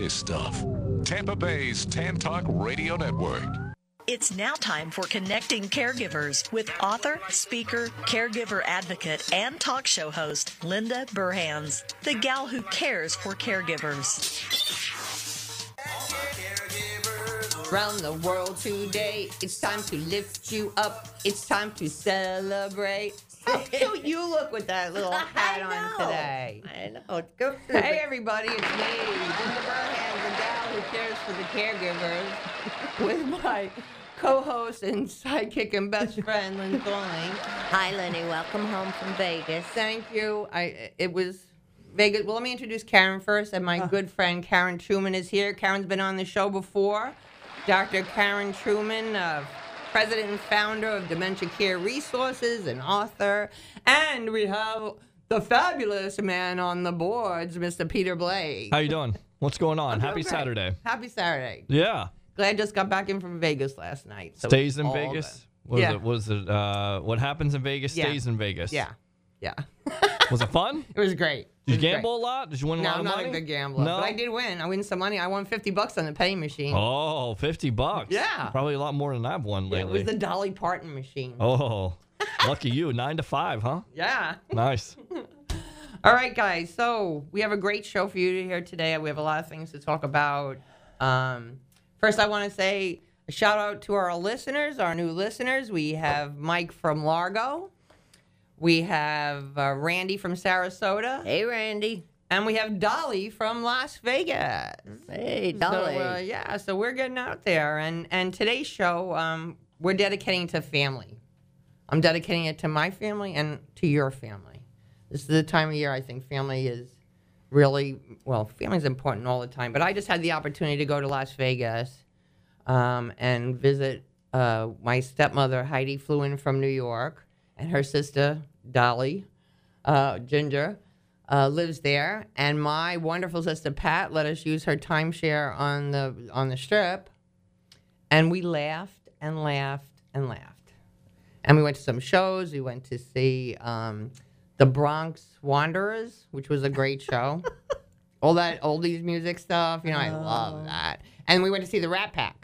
serious stuff. Tampa Bay's Tan Talk Radio Network. It's now time for Connecting Caregivers with author, speaker, caregiver advocate, and talk show host Linda Burhans, the gal who cares for caregivers. Around the world today, it's time to lift you up. It's time to celebrate. How cute you look with that little hat on today. I know. Go Hey, everybody, it's me, Linda Burhans, the gal who cares for the caregivers, with my co-host and sidekick and best friend, Lynn Thorling. Hi, Lenny. Welcome home from Vegas. Thank you. It was Vegas. Well, let me introduce Karen first, and my good friend Karen Truman is here. Karen's been on the show before. Dr. Karen Truman, president and founder of Dementia Care Resources, and author. And we have the fabulous man on the boards, Mr. Peter Blake. How you doing? What's going on? I'm Happy doing great. Saturday. Happy Saturday. Yeah. Glad I just got back in from Vegas last night. So Stays in all Vegas? good. What happens in Vegas Yeah. stays in Vegas. Yeah. Yeah. Was it fun? It was great. Did you It was gamble a lot? Did you win a great. lot No, of I'm money? not a good gambler. No? But I did win. I won some money. I won $50 on the pay machine. Oh, $50. Yeah. Probably a lot more than I've won Yeah, it lately. was the Dolly Parton machine. Oh, lucky you. 9 to 5, huh? Yeah. Nice. All right, guys. So we have a great show for you to hear today. We have a lot of things to talk about. First, I want to say a shout out to our listeners, our new listeners. We have Mike from Largo. We have Randy from Sarasota. Hey, Randy. And we have Dolly from Las Vegas. Hey, Dolly. So, so we're getting out there. And today's show, we're dedicating to family. I'm dedicating it to my family and to your family. This is the time of year I think family is really, well, family's important all the time. But I just had the opportunity to go to Las Vegas and visit my stepmother, Heidi, flew in from New The and her sister, Dolly, Ginger, lives there. And my wonderful sister, Pat, let us use her timeshare on the strip. And we laughed and laughed and laughed. And we went to some shows. We went to see the Bronx Wanderers, which was a great show. All that oldies music stuff, I love that. And we went to see the Rat Pack.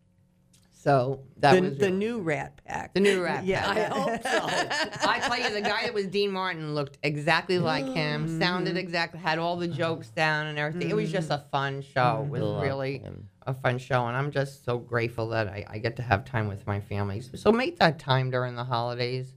So that was the new Rat Pack. The new Rat Yeah, Pack. I hope so. I tell you, the guy that was Dean Martin looked exactly like him, sounded exactly, had all the jokes down and everything. It was just a fun show. It was really a fun show, and I'm just so grateful that I get to have time with my family. So make that time during the holidays.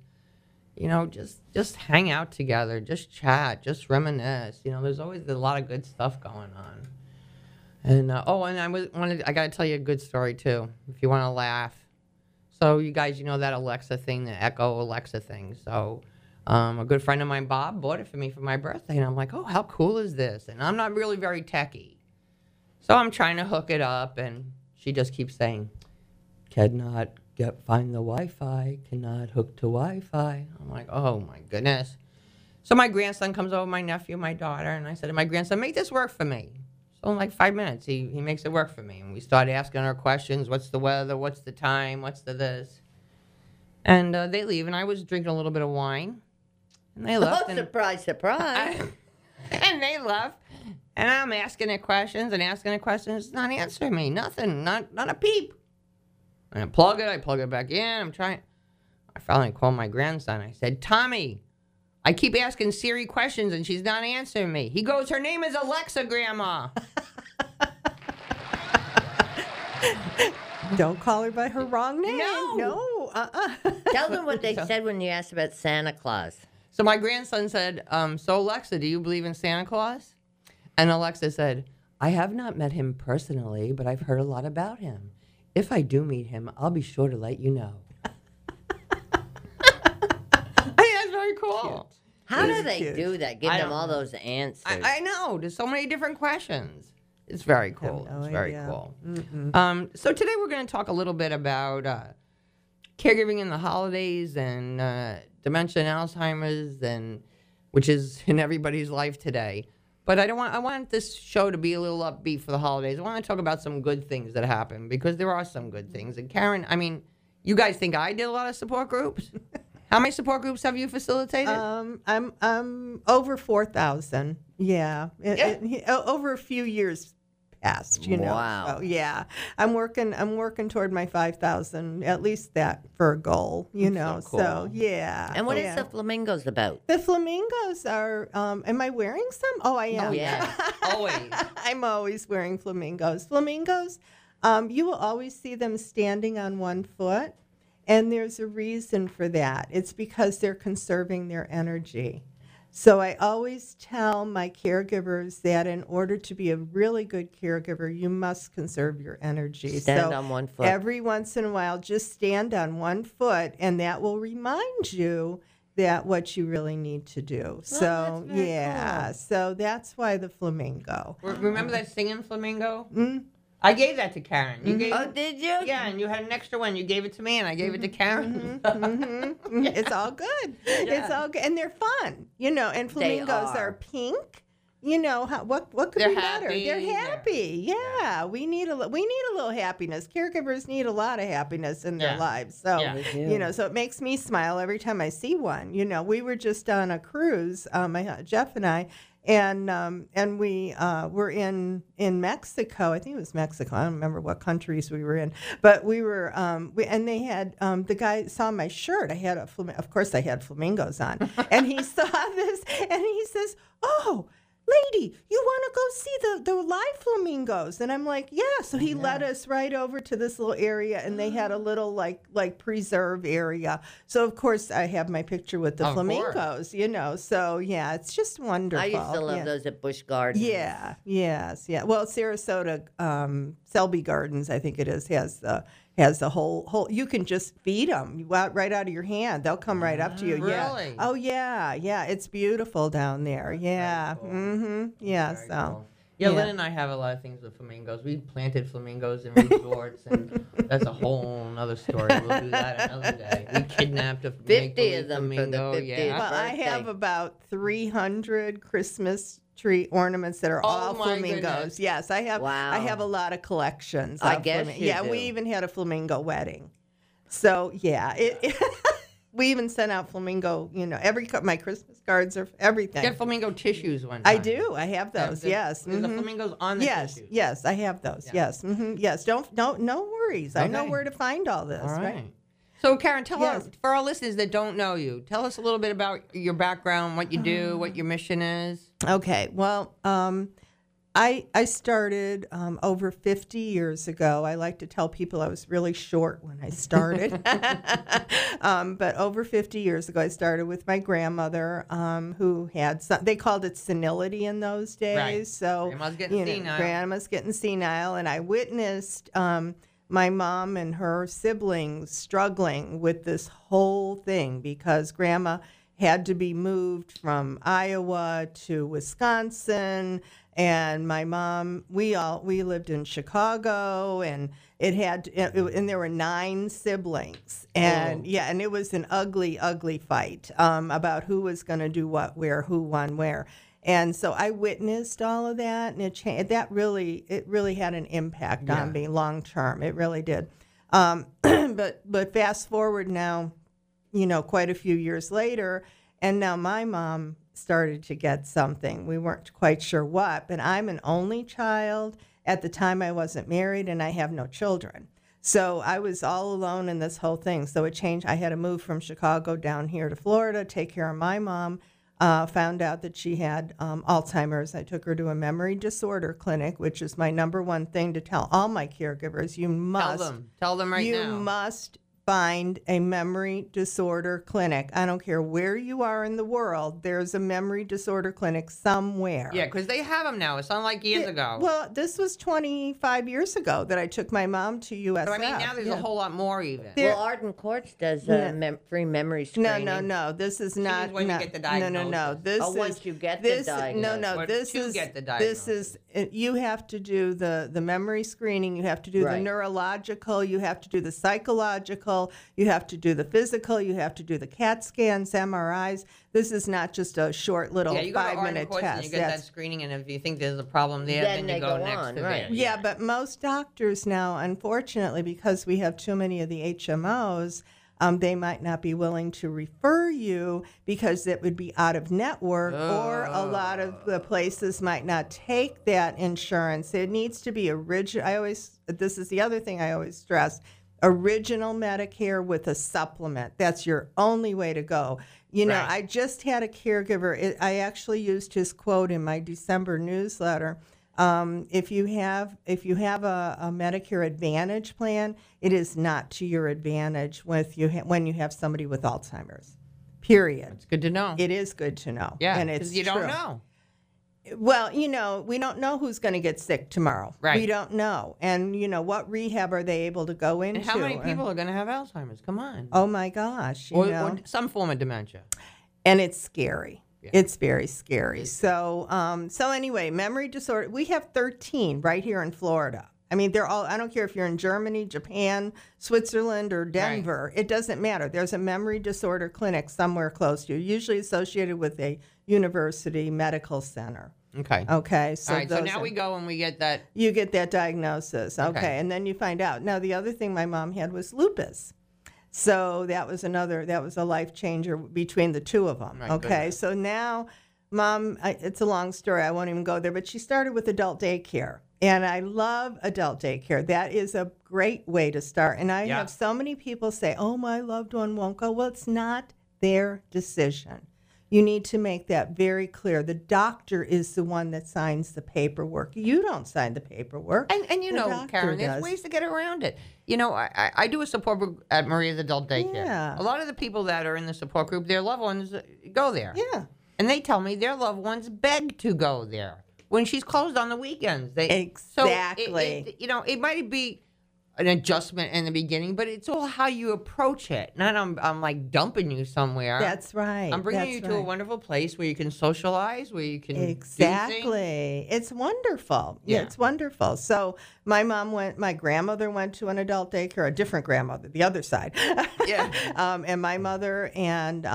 Just hang out together, just chat, just reminisce. There's always a lot of good stuff going on. And I got to tell you a good story too, if you want to laugh. So you guys, that Alexa thing, the Echo Alexa thing. So a good friend of mine, Bob, bought it for me for my birthday, and I'm like, oh, how cool is this? And I'm not really very techie, so I'm trying to hook it up, and she just keeps saying, cannot find the Wi-Fi, cannot hook to Wi-Fi. I'm like, oh my goodness. So my grandson comes over, my nephew, my daughter, and I said to my grandson, make this work for me. So in like 5 minutes, he makes it work for me. And we started asking her questions. What's the weather? What's the time? What's the this? And they leave, and I was drinking a little bit of wine. And they left. Oh, surprise, surprise. And they left. And I'm asking her questions and asking her questions. It's not answering me. Nothing. Not a peep. And I plug it back in. I'm trying. I finally called my grandson. I said, Tommy, I keep asking Siri questions and she's not answering me. He goes, her name is Alexa, Grandma. Don't call her by her wrong name. No. Tell them what they said when you asked about Santa Claus. So my grandson said, so Alexa, do you believe in Santa Claus? And Alexa said, I have not met him personally, but I've heard a lot about him. If I do meet him, I'll be sure to let you know. That's very cool. How do That's they cute. do that? Give I them don't all know. those answers. I know. There's so many different questions. It's very cool. no It's very idea. cool. So today we're going to talk a little bit about caregiving in the holidays and dementia and Alzheimer's, and which is in everybody's life today. But I want this show to be a little upbeat for the holidays. I want to talk about some good things that happen, because there are some good things. And Karen, I mean, you guys think I did a lot of support groups? How many support groups have you facilitated? I'm over 4,000. Yeah. Over a few years passed. You know. Wow. So, yeah, I'm working toward my 5,000, at least that for a goal. You know. so So cool. yeah. And what is yeah. the flamingos about? The flamingos are. Am I wearing some? Oh, I am. Yeah. Always. I'm always wearing flamingos. Flamingos, you will always see them standing on one foot, and there's a reason for that. It's because they're conserving their energy. So I always tell my caregivers that in order to be a really good caregiver, you must conserve your energy. Stand so on one foot. every once in a while, just stand on one foot, and that will remind you that what you really need to do. So that's very yeah, so that's why the flamingo. Remember that singing flamingo? I gave that to Karen. You gave Oh, did you? Yeah, and you had an extra one. You gave it to me, and I gave it to Karen. It's all good. It's all good, and they're fun, you know. And flamingos are pink. You know what could They're be better? happy. They're happy. Yeah, we need a little happiness. Caregivers need a lot of happiness in their Yeah. lives. So Yeah. They you know, so it makes me smile every time I see one. You know, we were just on a cruise, Jeff and I. And we were in Mexico. I think it was Mexico. I don't remember what countries we were in, but we were. And they had the guy saw my shirt. I had of course I had flamingos on, and he saw this, and he says, "Oh, lady, you want to go see the live flamingos?" And I'm like, yeah. So he led us right over to this little area, and they had a little like preserve area. So of course I have my picture with the Of flamingos, course. you know. So yeah, it's just wonderful. I used to love those at Busch Gardens. Yeah, yes, yeah. Well, Sarasota, Selby Gardens, I think it is, has the whole. You can just feed them right out of your hand. They'll come right up to you. Yeah. Really? Oh yeah, yeah. It's beautiful down there. Yeah. cool. Mm-hmm. Yeah. Very So. cool. Yeah, Yeah. Lynn and I have a lot of things with flamingos. We planted flamingos in resorts, and that's a whole other story. We'll do that another day. We kidnapped a 50 of them for the flamingo. 50th. Yeah. Well, I have birthday. about 300 Christmas tree ornaments that are Oh, all my flamingos. goodness. Yes, I have. Wow. I have a lot of collections. I of guess you Yeah, do. we even had a flamingo wedding. So yeah, we even sent out flamingo. You know, my Christmas cards are everything. Get flamingo tissues one I time. do. I have those. Yes. There's the mhm. flamingos on the Yes, tissues. yes, I have those. Yeah. Yes, yes. No worries. I know Okay. where to find all this. All right. Right. So, Karen, tell Yes. us, for our listeners that don't know you, tell us a little bit about your background, what you do, what your mission is. Okay. Well, I started over 50 years ago. I like to tell people I was really short when I started. But over 50 years ago, I started with my grandmother, who had they called it senility in those days. Right. So Grandma's getting senile. Grandma's getting senile, and I witnessed my mom and her siblings struggling with this whole thing because Grandma had to be moved from Iowa to Wisconsin, and my mom, we lived in Chicago, and and there were 9 siblings, and and it was an ugly fight about who was going to do what where, who won where. And so I witnessed all of that, and it really had an impact on me long term. It really did. But fast forward now, you know, quite a few years later, and now my mom started to get something. We weren't quite sure what, but I'm an only child. At the time, I wasn't married, and I have no children. So I was all alone in this whole thing. So it changed. I had to move from Chicago down here to Florida, take care of my mom. Found out that she had Alzheimer's. I took her to a memory disorder clinic, which is my number one thing to tell all my caregivers. You must Tell them right now. you must find a memory disorder clinic. I don't care where you are in the world. There's a memory disorder clinic somewhere. Yeah, because they have them now. It's not like years ago. Well, this was 25 years ago that I took my mom to USF. but I mean, now there's a whole lot more even. There- Well, Arden Courts does free memory No, screening. No. This is not. when you not- get the No. diagnosis. This Oh, is once you get the this. diagnosis. No. Or This to is get the This is you have to do the memory screening. You have to do the Right. neurological. You have to do the psychological. You have to do the physical. You have to do the CAT scans, MRIs. This is not just a short little Yeah, you go to Arden 5-minute Courts and test. you get that screening, and if you think there's a problem there, Then then they you go go next on, to right. there. Yeah, but most doctors now, unfortunately, because we have too many of the HMOs, they might not be willing to refer you because it would be out of network, or a lot of the places might not take that insurance. It needs to be original. This is the other thing I always stress. Original Medicare with a supplement. That's your only way to go. You know, I just had a caregiver. I actually used his quote in my December newsletter. If you have a Medicare Advantage plan, it is not to your advantage when you have somebody with Alzheimer's. Period. It's good to know. It is good to know. Yeah, and it's because you don't know. Well, you know, we don't know who's going to get sick tomorrow. Right. We don't know. And, you know, what rehab are they able to go into? And how many people are going to have Alzheimer's? Come on. Oh, my gosh. You know. Or some form of dementia. And it's scary. Yeah. It's very scary. So anyway, memory disorder. We have 13 right here in Florida. I mean, they're all, I don't care if you're in Germany, Japan, Switzerland, or Denver. Right. It doesn't matter. There's a memory disorder clinic somewhere close to you, usually associated with a university medical center. Okay. Okay. So, all right, so now we go and we get that. You get that diagnosis. Okay. And then you find out. Now, the other thing my mom had was lupus. So that was a life changer between the two of them. Right, okay. good. So now, Mom, it's a long story. I won't even go there, but she started with adult daycare. And I love adult daycare. That is a great way to start. And I have so many people say, oh, my loved one won't go. Well, it's not their decision. You need to make that very clear. The doctor is the one that signs the paperwork. You don't sign the paperwork. And you know, Karen, there's ways to get around it. You know, I do a support group at Maria's Adult Daycare. Yeah. A lot of the people that are in the support group, their loved ones go there. Yeah. And they tell me their loved ones beg to go there when she's closed on the weekends. Exactly. So you know, it might be an adjustment in the beginning, but it's all how you approach it. Not I'm like dumping you somewhere. That's right. I'm bringing you to a wonderful place where you can socialize, where you can exactly. It's wonderful. Yeah, it's wonderful. So my grandmother went to an adult daycare, a different grandmother, the other side. Yeah. And my mother and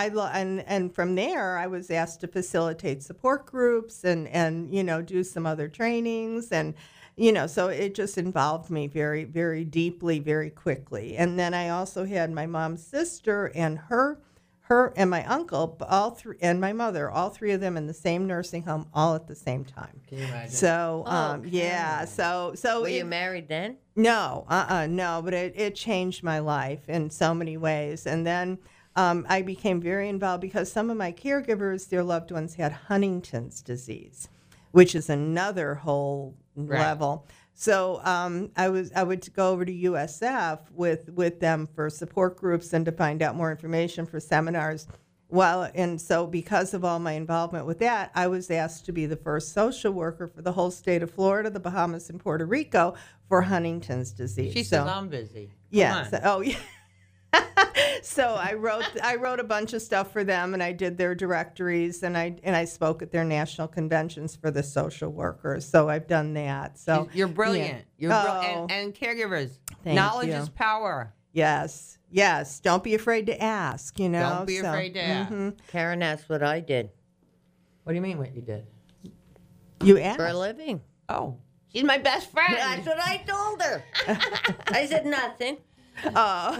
and from there I was asked to facilitate support groups and you know do some other trainings and. You know, so it just involved me very, very deeply, very quickly. And then I also had my mom's sister and her and my uncle, and my mother, all three of them in the same nursing home, all at the same time. Can you imagine? So, yeah. So were you married then? No, no. But it changed my life in so many ways. And then I became very involved because some of my caregivers, their loved ones had Huntington's disease, which is another whole level. So I would go over to USF with them for support groups and to find out more information for seminars. And so because of all my involvement with that, I was asked to be the first social worker for the whole state of Florida, the Bahamas, and Puerto Rico for Huntington's disease. She says I'm busy. Yeah. Yeah. So I wrote a bunch of stuff for them, and I did their directories, and I spoke at their national conventions for the social workers. So I've done that. So you're brilliant. Yeah. You're brilliant. And caregivers. Thank Knowledge you. is power. Yes. Don't be afraid to ask. You know. Don't be afraid to ask. Karen, that's what I did. What do you mean? What you did? You asked For a living. Oh, she's my best friend. That's what I told her. I said nothing. Oh,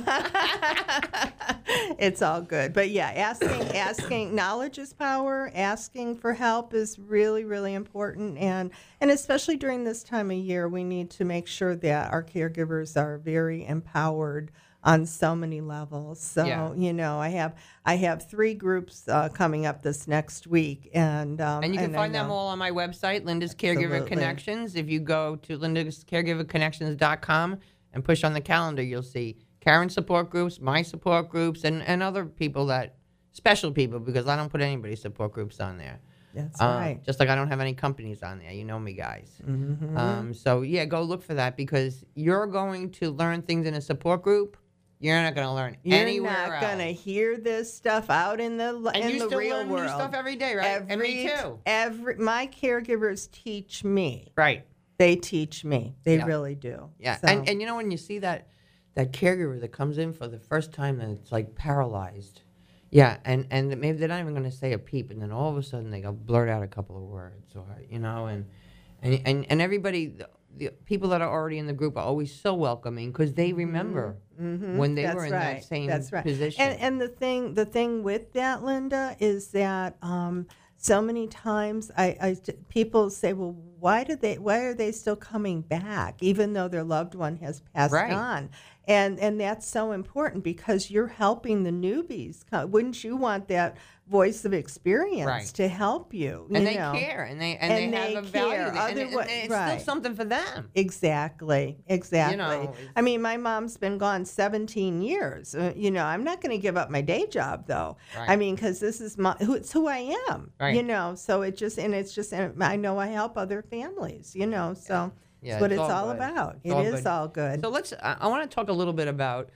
it's all good. But yeah, asking knowledge is power. Asking for help is really, really important. And especially during this time of year, we need to make sure that our caregivers are very empowered on so many levels. So, you know, I have 3 groups coming up this next week. And you can find them all on my website, Linda's Caregiver Absolutely. Connections. If you go to lindascaregiverconnections.com and push on the calendar, you'll see Karen's support groups, my support groups, and other people special people, because I don't put anybody's support groups on there. That's right. Just like I don't have any companies on there. You know me, guys. Mm-hmm. So, yeah, go look for that, because you're going to learn things in a support group you're not going to learn anywhere else. You're not going to hear this stuff out in the real world. And you still learn new stuff every day, right? And me too. My caregivers teach me. Right. They teach me. They really do. Yeah. So. And you know, when you see that caregiver that comes in for the first time and it's like paralyzed. Yeah. And maybe they're not even going to say a peep. And then all of a sudden they go blurt out a couple of words, or, you know, and everybody, the people that are already in the group are always so welcoming because they remember when they were in that same position. And the thing with that, Linda, is that so many times people say, well, why are they still coming back even though their loved one has passed on? And that's so important because you're helping the newbies. Wouldn't you want that voice of experience to help you? And they care, and they have a value, and it's still something for them. Exactly. You know, I mean, my mom's been gone 17 years. You know, I'm not going to give up my day job, though. Right. I mean, because this is it's who I am. Right. You know, so and I know I help other families. You know, so. Yeah, that's what it's all about. It is all good. So I want to talk a little bit about,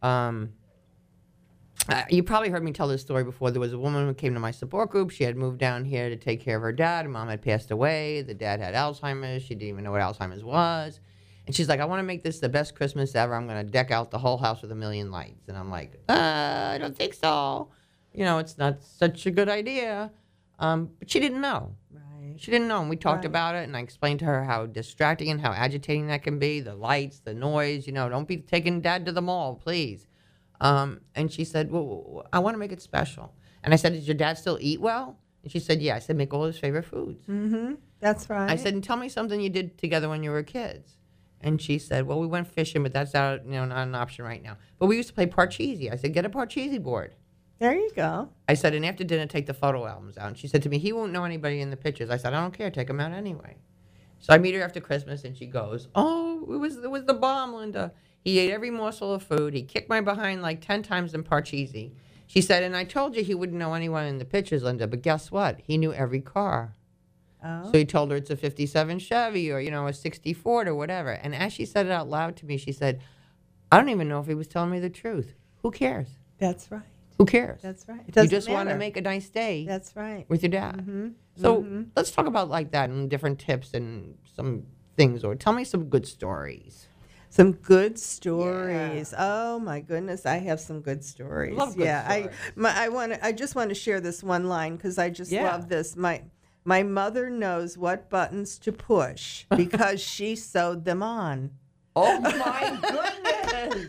you probably heard me tell this story before. There was a woman who came to my support group. She had moved down here to take care of her dad. Mom had passed away. The dad had Alzheimer's. She didn't even know what Alzheimer's was. And she's like, I want to make this the best Christmas ever. I'm going to deck out the whole house with 1,000,000 lights. And I'm like, I don't think so. You know, it's not such a good idea. But she didn't know. She didn't know, and we talked about it, and I explained to her how distracting and how agitating that can be, the lights, the noise, you know, don't be taking Dad to the mall, please. And she said, well, I want to make it special. And I said, does your dad still eat well? And she said, yeah. I said, make all his favorite foods. Mm-hmm. That's right. I said, and tell me something you did together when you were kids. And she said, well, we went fishing, but that's not an option right now. But we used to play Parcheesi. I said, get a Parcheesi board. There you go. I said, and after dinner, take the photo albums out. And she said to me, he won't know anybody in the pictures. I said, I don't care. Take them out anyway. So I meet her after Christmas, and she goes, oh, it was the bomb, Linda. He ate every morsel of food. He kicked my behind like 10 times in Parcheesi. She said, and I told you he wouldn't know anyone in the pictures, Linda, but guess what? He knew every car. Oh. So he told her it's a 57 Chevy or, a 60 Ford or whatever. And as she said it out loud to me, she said, I don't even know if he was telling me the truth. Who cares? That's right. Who cares? That's right. You just want to make a nice day. That's right. With your dad. Mm-hmm. So let's talk about like that and different tips and some things, or tell me some good stories. Some good stories. Yeah. Oh my goodness, I have some good stories. Love good stories. I just want to share this one line because I just love this. My mother knows what buttons to push because she sewed them on. Oh my goodness.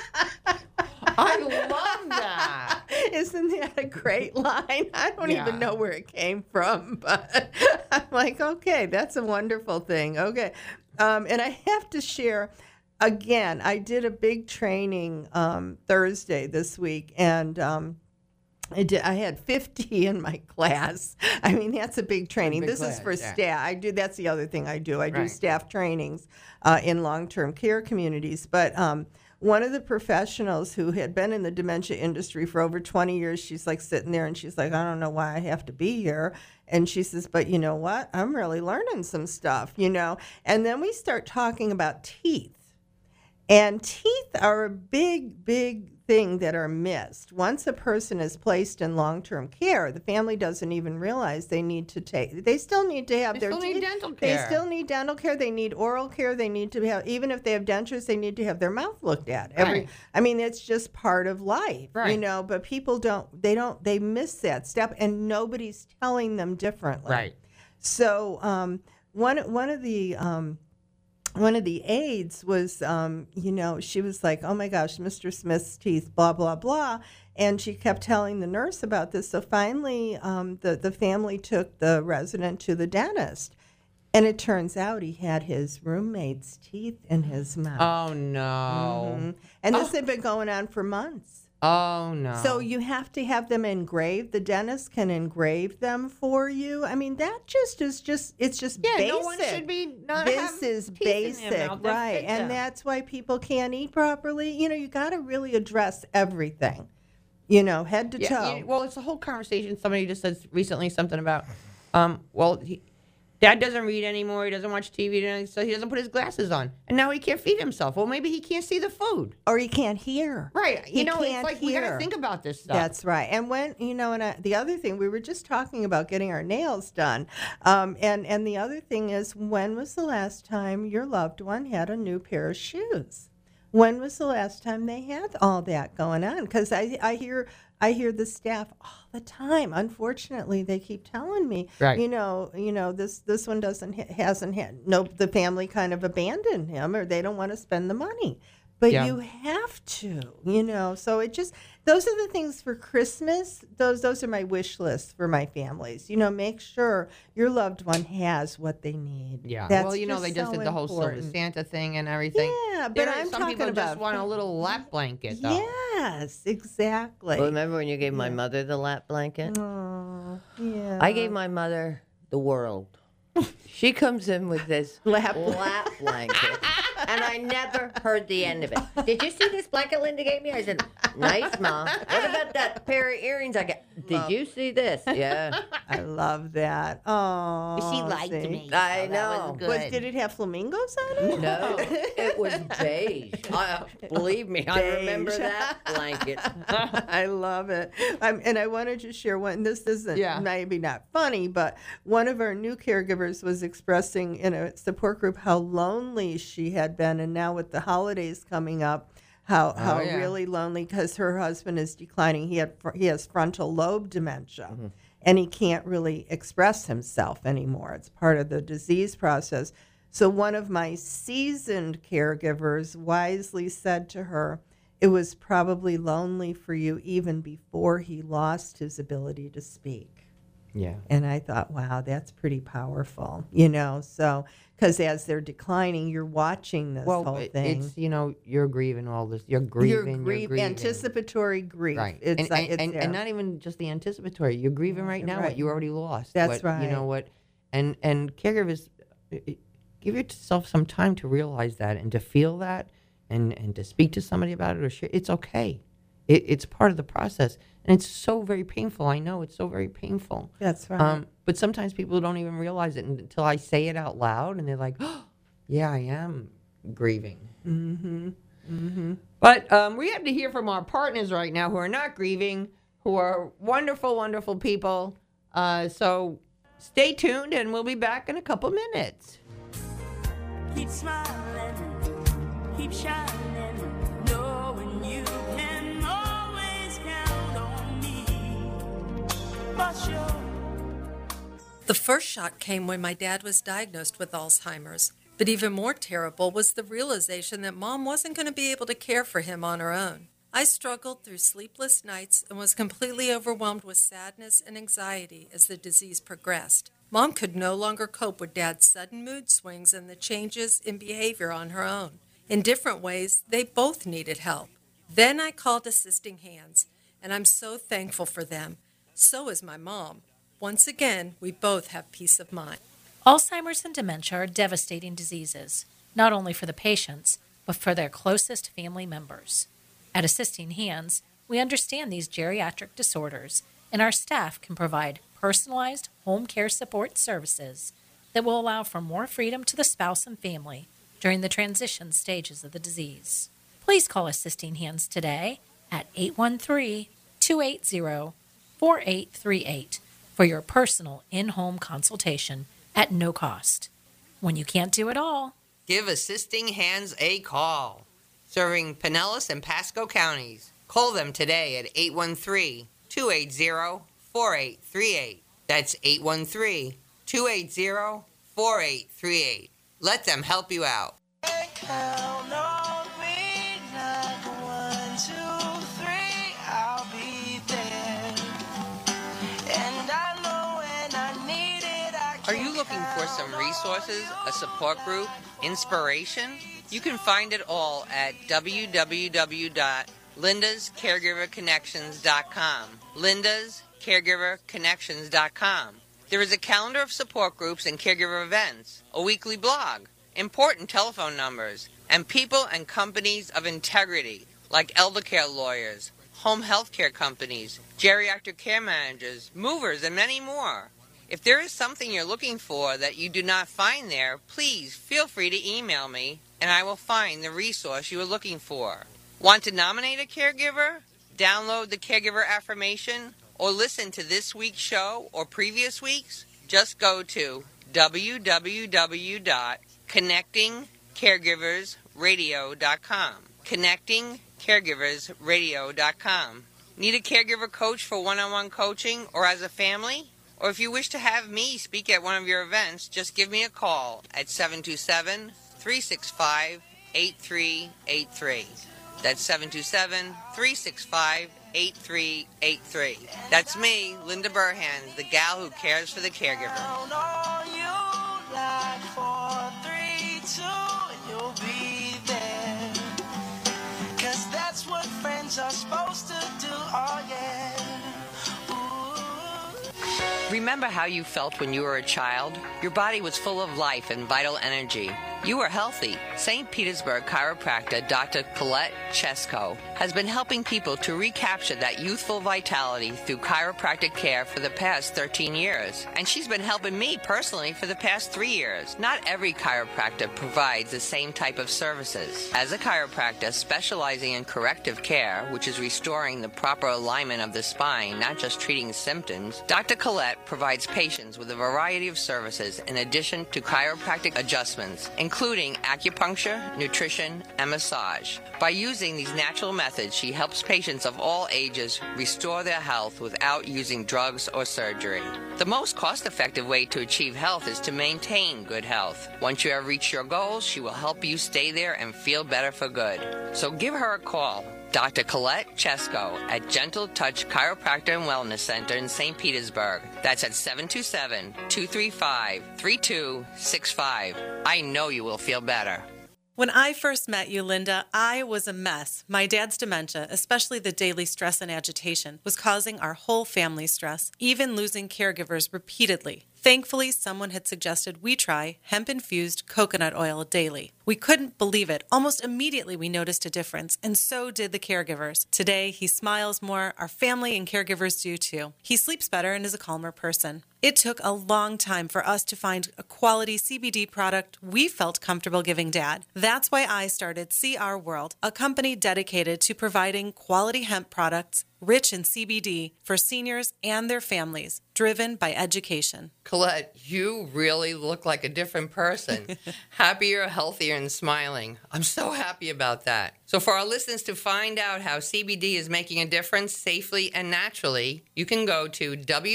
I love that. Isn't that a great line? I don't even know where it came from, but I'm like, okay, that's a wonderful thing. Okay. And I have to share, again, I did a big training Thursday this week, and I had 50 in my class. I mean, that's a big training. This is for staff. That's the other thing I do. I do staff trainings in long-term care communities. But one of the professionals who had been in the dementia industry for over 20 years, she's like sitting there and she's like, I don't know why I have to be here. And she says, but you know what? I'm really learning some stuff, And then we start talking about teeth. And teeth are a big, big thing that are missed. Once a person is placed in long-term care, the family doesn't even realize they still need to have their teeth. They still need dental care. They still need dental care. They need oral care. They need to have, even if they have dentures, they need to have their mouth looked at. I mean, it's just part of life, but people they miss that step, and nobody's telling them differently. Right. So one of the aides was, she was like, oh, my gosh, Mr. Smith's teeth, blah, blah, blah. And she kept telling the nurse about this. So finally, the family took the resident to the dentist. And it turns out he had his roommate's teeth in his mouth. Oh, no. Mm-hmm. And this had been going on for months. Oh, no. So you have to have them engraved. The dentist can engrave them for you. I mean, that it's just basic. No one should be This is basic, right? And that's why people can't eat properly. You got to really address everything, head to toe. Well, it's a whole conversation. Somebody just said recently something about, Dad doesn't read anymore. He doesn't watch TV, so he doesn't put his glasses on. And now he can't feed himself. Well, maybe he can't see the food. Or he can't hear. Right. It's like we got to think about this stuff. That's right. And when, the other thing, we were just talking about getting our nails done. And the other thing is, when was the last time your loved one had a new pair of shoes? when was the last time they had all that going on? Because I hear the staff all the time. Unfortunately, they keep telling me, Right. This one hasn't had the family kind of abandoned him, or they don't want to spend the money. But Yeah. you have to, So it just those are the things for Christmas. Those are my wish lists for my families. Make sure your loved one has what they need. Yeah. That's Well, they just so did the whole Silver important. Santa thing and everything. Yeah, but I'm some talking people just about want a little lap blanket, though. Yes, exactly. Well, remember when you gave my mother the lap blanket? Oh, yeah. I gave my mother the world. She comes in with this Lap blanket, and I never heard the end of it. Did you see this blanket Linda gave me? I said, nice, Mom. What about that pair of earrings I got? Did you see this? Yeah. I love that. Oh, She liked see? me. I know. Did it have flamingos on it? No, it was beige. Believe me, I remember Beige. that blanket. I love it. And I wanted to share one. This isn't maybe not funny, but one of our new caregivers was expressing in a support group how lonely she had been, and now with the holidays coming up, how really lonely, because her husband is declining. He has frontal lobe dementia, and he can't really express himself anymore. It's part of the disease process. So one of my seasoned caregivers wisely said to her, "It was probably lonely for you even before he lost his ability to speak." Yeah. And I thought, wow, that's pretty powerful, So, because as they're declining, you're watching this whole thing. It's, you're grieving all this. You're grieving. You're grieving. Anticipatory grief. Right. It's and there. not even just the anticipatory. You're grieving right now what you already lost. That's right. You know what? And caregivers, give yourself some time to realize that and to feel that and to speak to somebody about it or share. It's okay. It's part of the process. And it's so very painful. I know it's so very painful. That's right. But sometimes people don't even realize it until I say it out loud, and they're like, "Oh, yeah, I am grieving." Mm-hmm. Mm-hmm. But we have to hear from our partners right now who are not grieving, who are wonderful, wonderful people. So stay tuned, and we'll be back in a couple minutes. Keep smiling, keep shining, knowing you can always count on me. For sure. The first shock came when my dad was diagnosed with Alzheimer's. But even more terrible was the realization that Mom wasn't going to be able to care for him on her own. I struggled through sleepless nights and was completely overwhelmed with sadness and anxiety as the disease progressed. Mom could no longer cope with Dad's sudden mood swings and the changes in behavior on her own. In different ways, they both needed help. Then I called Assisting Hands, and I'm so thankful for them. So is my mom. Once again, we both have peace of mind. Alzheimer's and dementia are devastating diseases, not only for the patients, but for their closest family members. At Assisting Hands, we understand these geriatric disorders, and our staff can provide personalized home care support services that will allow for more freedom to the spouse and family during the transition stages of the disease. Please call Assisting Hands today at 813-280-4838 for your personal in-home consultation at no cost. When you can't do it all, Give Assisting Hands a call. Serving Pinellas and Pasco counties. Call them today at 813-280-4838. That's 813-280-4838. Let them help you out. Count on me, like 1, 2, 3, I'll be there. And I know when I need it, I Are you looking for some resources, a support group, inspiration? You can find it all at www.lindascaregiverconnections.com. lindascaregiverconnections.com. There is a calendar of support groups and caregiver events, a weekly blog, important telephone numbers, and people and companies of integrity like elder care lawyers, home health care companies, geriatric care managers, movers, and many more. If there is something you're looking for that you do not find there, please feel free to email me and I will find the resource you are looking for. Want to nominate a caregiver? Download the Caregiver Affirmation or listen to this week's show or previous weeks? Just go to www.connectingcaregiversradio.com. connectingcaregiversradio.com. Need a caregiver coach for one-on-one coaching or as a family? Or if you wish to have me speak at one of your events, just give me a call at 727-365-8383. That's 727-365-8383. That's me, Linda Burhans, the gal who cares for the caregiver. Count on you like 4, 3, 2, and you'll be there. 'Cause that's what friends are supposed to do, oh yeah. Remember how you felt when you were a child? Your body was full of life and vital energy. You were healthy. St. Petersburg chiropractor Dr. Colette Chesko has been helping people to recapture that youthful vitality through chiropractic care for the past 13 years. And she's been helping me personally for the past 3 years. Not every chiropractor provides the same type of services. As a chiropractor specializing in corrective care, which is restoring the proper alignment of the spine, not just treating symptoms, Dr. Colette provides patients with a variety of services in addition to chiropractic adjustments, including acupuncture, nutrition, and massage. By using these natural methods, she helps patients of all ages restore their health without using drugs or surgery. The most cost-effective way to achieve health is to maintain good health. Once you have reached your goals, she will help you stay there and feel better for good. So give her a call. Dr. Colette Chesko at Gentle Touch Chiropractor and Wellness Center in St. Petersburg. That's at 727-235-3265. I know you will feel better. When I first met you, Linda, I was a mess. My dad's dementia, especially the daily stress and agitation, was causing our whole family stress, even losing caregivers repeatedly. Thankfully, someone had suggested we try hemp-infused coconut oil daily. We couldn't believe it. Almost immediately we noticed a difference, and so did the caregivers. Today, he smiles more. Our family and caregivers do too. He sleeps better and is a calmer person. It took a long time for us to find a quality CBD product we felt comfortable giving Dad. That's why I started CR World, a company dedicated to providing quality hemp products rich in CBD for seniors and their families, driven by education. Colette, you really look like a different person. Happier, healthier, and smiling. I'm so happy about that. So for our listeners to find out how CBD is making a difference safely and naturally, you can go to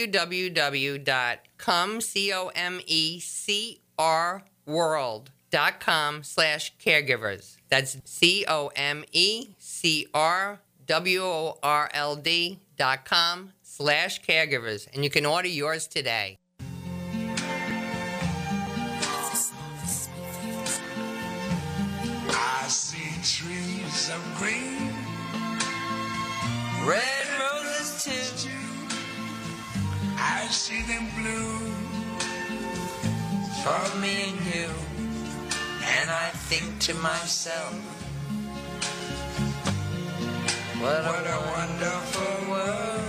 comecrworld.com/caregivers. That's comecrworld.com/caregivers. And you can order yours today. I see trees of green, Red roses too. I see them blue For me and you. And I think to myself, what a wonderful world.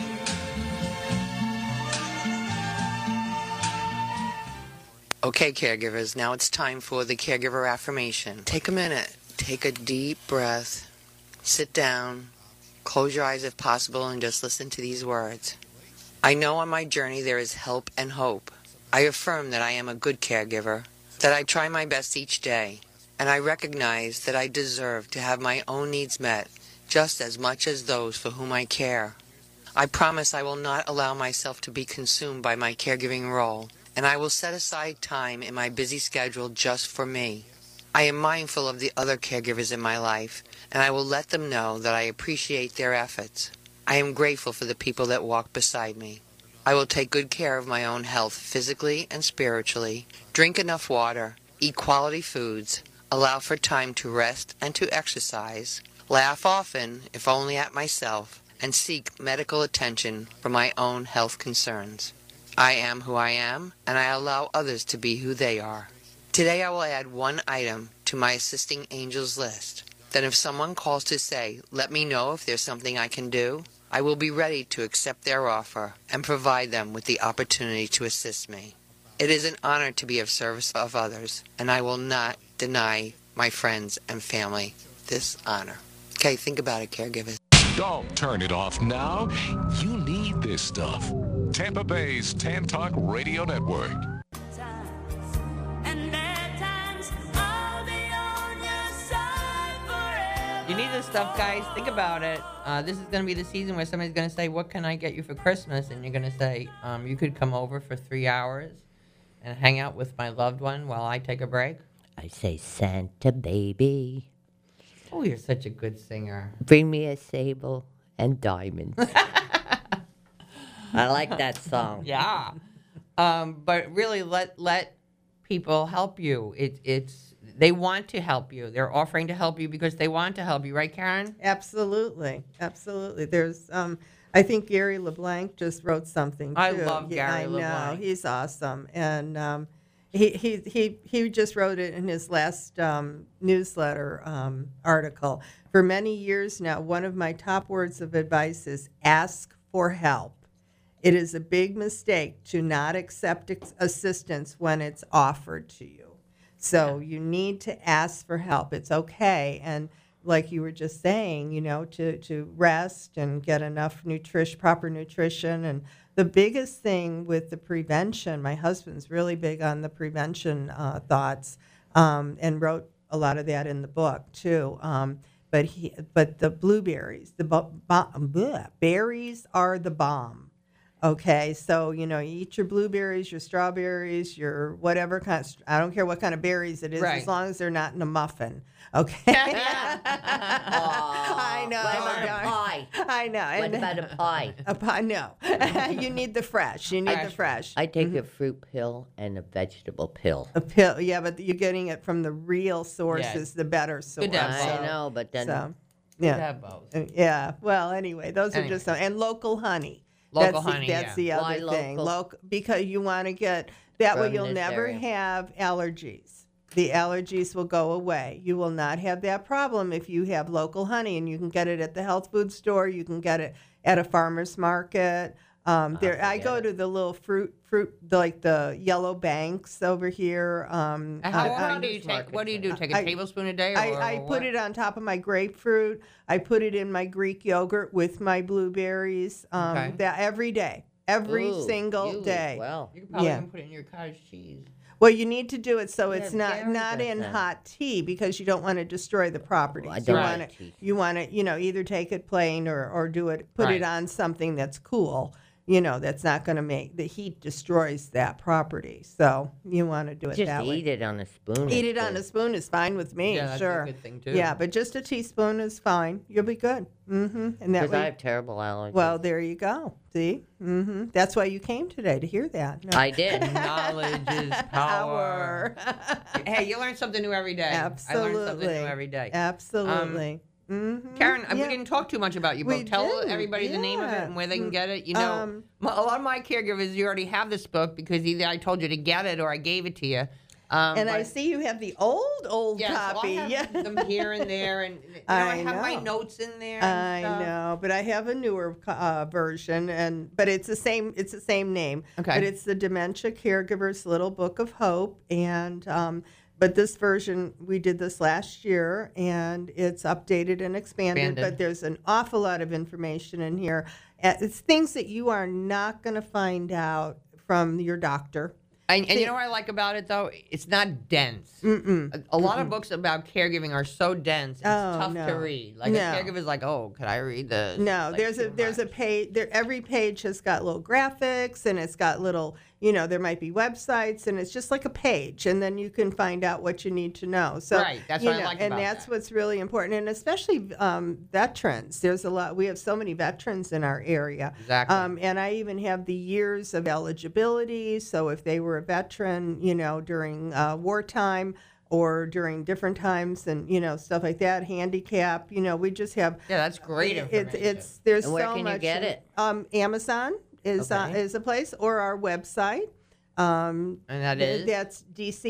Okay, caregivers, now it's time for the caregiver affirmation. Take a minute. Take a deep breath. Sit down. Close your eyes if possible and just listen to these words. I know on my journey there is help and hope. I affirm that I am a good caregiver, that I try my best each day, and I recognize that I deserve to have my own needs met just as much as those for whom I care. I promise I will not allow myself to be consumed by my caregiving role, and I will set aside time in my busy schedule just for me. I am mindful of the other caregivers in my life, and I will let them know that I appreciate their efforts. I am grateful for the people that walk beside me. I will take good care of my own health physically and spiritually, drink enough water, eat quality foods, allow for time to rest and to exercise, laugh often, if only at myself, and seek medical attention for my own health concerns. I am who I am, and I allow others to be who they are. Today I will add one item to my assisting angels list. Then if someone calls to say, let me know if there's something I can do, I will be ready to accept their offer and provide them with the opportunity to assist me. It is an honor to be of service of others, and I will not deny my friends and family this honor. Okay, think about it, caregivers. Don't turn it off now. You need this stuff. Tampa Bay's Tan Talk Radio Network. and at times I'll be on your side forever. You need this stuff, guys. Think about it. This is going to be the season where somebody's going to say, what can I get you for Christmas? And you're going to say, you could come over for 3 hours and hang out with my loved one while I take a break. I say, Santa baby, Oh, you're such a good singer. bring me a sable and diamonds. I like that song. Yeah. But really, let people help you. They want to help you. They're offering to help you because they want to help you, right, Karen? Absolutely. There's, I think Gary LeBlanc just wrote something too. I love Gary I know, LeBlanc. he's awesome, and he just wrote it in his last newsletter article. For many years now, one of my top words of advice is ask for help. It is a big mistake to not accept assistance when it's offered to you. So you need to ask for help. It's okay. And like you were just saying, to rest and get enough proper nutrition. And the biggest thing with the prevention, my husband's really big on the prevention thoughts, and wrote a lot of that in the book too. But the blueberries, berries are the bomb. Okay, so, you eat your blueberries, your strawberries, your whatever kind of, I don't care what kind of berries it is, Right. as long as they're not in a muffin. Okay. I know. What about a pie? I know. What about a pie? A pie? No. You need the fresh. You need the fresh. I take a fruit pill and a vegetable pill. A pill, yeah, but you're getting it from the real source Yeah. is the better source. Good to have I both. know, but then So, To yeah. have both. Yeah. Well, anyway, those are just some, and local honey. Local that's honey, That's yeah. the Why other thing. local? Because you want to get that way, From you'll this never area. have allergies. The allergies will go away. You will not have that problem if you have local honey, and you can get it at the health food store. You can get it at a farmer's market. I go to the little fruit, like the yellow banks over here. How do you take? What do you do? Take a tablespoon a day? Or I what? put it on top of my grapefruit. I put it in my Greek yogurt with my blueberries. Okay. That every day, every Ooh, single you eat day. well. You could probably Yeah. even put it in your cottage cheese. Well, you need to do it so Yeah, it's Gary not does in that. hot tea because you don't want to destroy the properties. Well, I you don't want like it. tea. You want to, either take it plain or do it, put Right. it on something that's cool. That's not going to make the heat destroys that property. So you want to do it Just that way. eat it on a spoon. Eat it on a spoon is fine with me. Yeah, that's a sure. good thing, too. Yeah, but just a teaspoon is fine. You'll be good. And that Because I way. have terrible allergies. Well, there you go. See. That's why you came today to hear that. No. I did. Knowledge is power. Hey, you learn something new every day. Absolutely. I learn something new every day. Absolutely. Karen, we Yeah. didn't talk too much about your We book. Tell didn't, everybody the name of it yeah. and where they can get it. A lot of my caregivers, you already have this book because either I told you to get it or I gave it to you. And I see you have the old yeah, copy. So I have them here and there, and I have my notes in there. I And stuff. know, but I have a newer version, but it's the same. It's the same name. Okay. But it's the Dementia Caregiver's Little Book of Hope, and but this version we did this last year, and it's updated and expanded. But there's an awful lot of information in here. It's things that you are not going to find out from your doctor. And you know what I like about it, though? It's not dense. A lot of books about caregiving are so dense, it's tough to read. Like, a caregiver's like, oh, could I read this? No, Like, there's a page. Every page has got little graphics, and it's got little, there might be websites, and it's just like a page, and then you can find out what you need to know. So, Right, that's what I like and about that's that. what's really important, and especially veterans. There's a lot. We have so many veterans in our area. Exactly. And I even have the years of eligibility. So if they were a veteran, during wartime or during different times and, stuff like that, handicap, we just have. Yeah, that's great information. There's And where so can you much. get it? Amazon is is a place, or our website. And that is? That's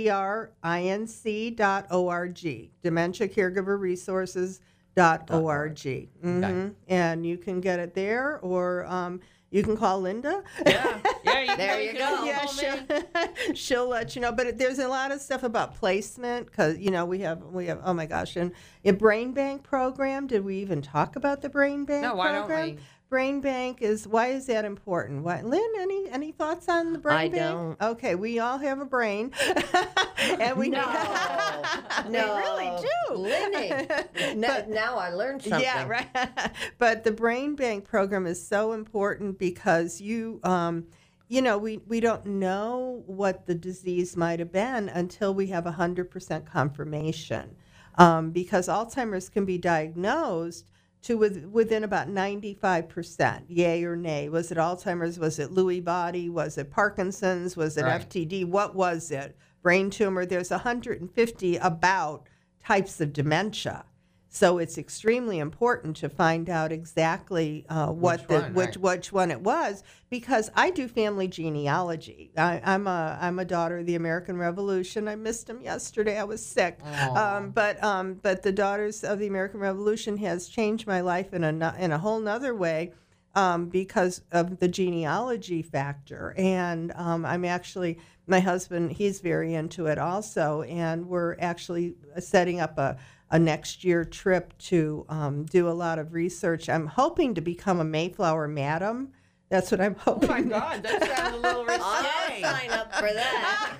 DCRINC.org, Dementia Caregiver Resources.org. And you can get it there, or you can call Linda. Yeah, There you go. Yeah, she'll let you know. But there's a lot of stuff about placement because we have oh my gosh, and a brain bank program. Did we even talk about the brain bank? No, why don't program? we? Brain bank why is that important? What, Lynn? Any thoughts on the brain I bank? don't. Okay, we all have a brain, and we No. we really do. Lineage. Now I learned something. Yeah, right. But the brain bank program is so important because we don't know what the disease might have been until we have 100% confirmation. Because Alzheimer's can be diagnosed within about 95%, yay or nay. Was it Alzheimer's? Was it Lewy body? Was it Parkinson's? Was it FTD? What was it? Brain tumor? There's 150 about types of dementia. So it's extremely important to find out exactly which one it was, because I do family genealogy. I'm a daughter of the American Revolution. I missed him yesterday. I was sick. But the Daughters of the American Revolution has changed my life in a whole nother way. Because of the genealogy factor. And I'm actually, my husband, he's very into it also. And we're actually setting up a next year trip to do a lot of research. I'm hoping to become a Mayflower Madam. That's what I'm hoping. Oh, my God. That sounds a little risque. I'll sign up for that.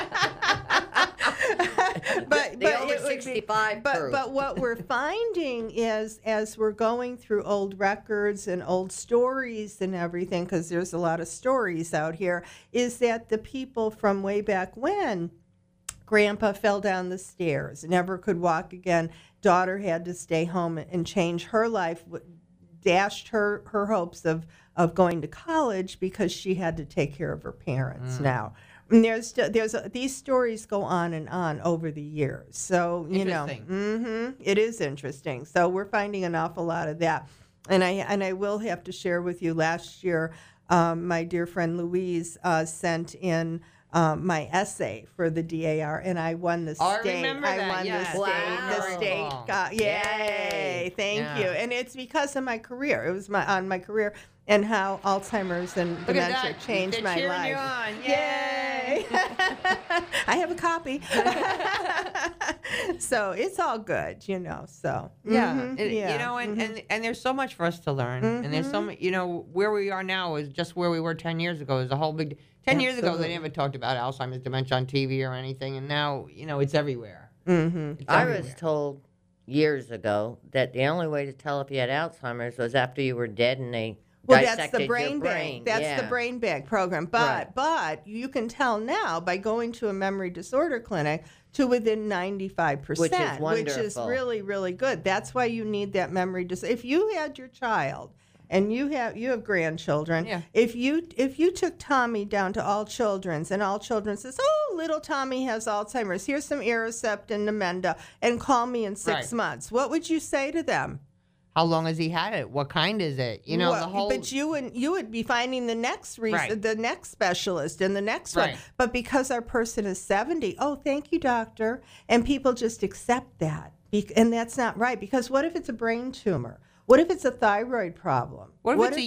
But over 65 crew. But what we're finding is, as we're going through old records and old stories and everything, because there's a lot of stories out here, is that the people from way back when, Grandpa fell down the stairs, never could walk again, daughter had to stay home and change her life, dashed her hopes of going to college because she had to take care of her parents now. And these stories go on and on over the years. So, it is interesting. So we're finding an awful lot of that. And I will have to share with you, last year, my dear friend Louise sent in my essay for the DAR, and I won the state. I remember that. I won the state. Yay! Thank you. And it's because of my career. It was on my career and how Alzheimer's and dementia changed my life. You on. Yay! I have a copy. So it's all good, So and there's so much for us to learn, and there's so much. Where we are now is just where we were 10 years ago. Is a whole big. 10 years ago, they never talked about Alzheimer's dementia on TV or anything, and now, it's everywhere. Mm-hmm. I was told years ago that the only way to tell if you had Alzheimer's was after you were dead and they dissected that's the brain your brain. Bank. That's the brain bank program. But you can tell now by going to a memory disorder clinic to within 95%, which is wonderful. Which is really, really good. That's why you need that memory disorder. If you had your child. And you have grandchildren. Yeah. If you took Tommy down to All Children's and All Children's says, "Oh, little Tommy has Alzheimer's. Here's some Aricept and Namenda, and call me in 6 months," what would you say to them? How long has he had it? What kind is it? The whole. But you would be finding the next the next specialist and the next one. But because our person is 70, oh, thank you, doctor, and people just accept that, and that's not right. Because what if it's a brain tumor? What if it's a thyroid problem? What if it's a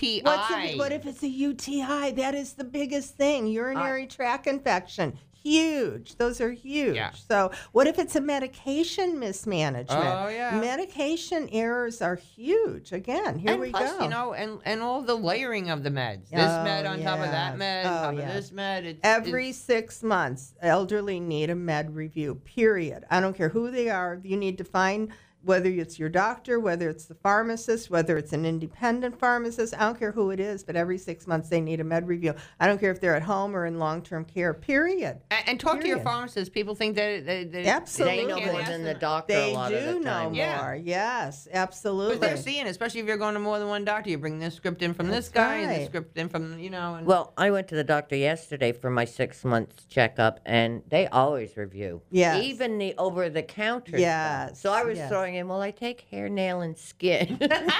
UTI? What if it's a UTI? That is the biggest thing. Urinary tract infection. Huge. Those are huge. Yeah. So what if it's a medication mismanagement? Oh, yeah. Medication errors are huge. Again, here we plus, go. And all the layering of the meds. This med on top of that med, on top of this med. Every 6 months, elderly need a med review, period. I don't care who they are. You need to find whether it's your doctor, whether it's the pharmacist, whether it's an independent pharmacist, I don't care who it is, but every 6 months they need a med review. I don't care if they're at home or in long-term care, period. And talk to your pharmacist. People think that they absolutely know more than the doctor they a lot of the do know time. more, yes, absolutely. Because they're seeing, especially if you're going to more than one doctor, you bring this script in from this guy and this script in from, And well, I went to the doctor yesterday for my 6 months checkup, and they always review. Yes. Even the over-the-counter yes. stuff. So I was throwing in, well, I take hair, nail, and skin.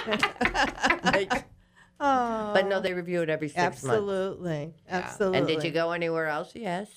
But no, they review it every 6 months. Absolutely. And did you go anywhere else? Yes.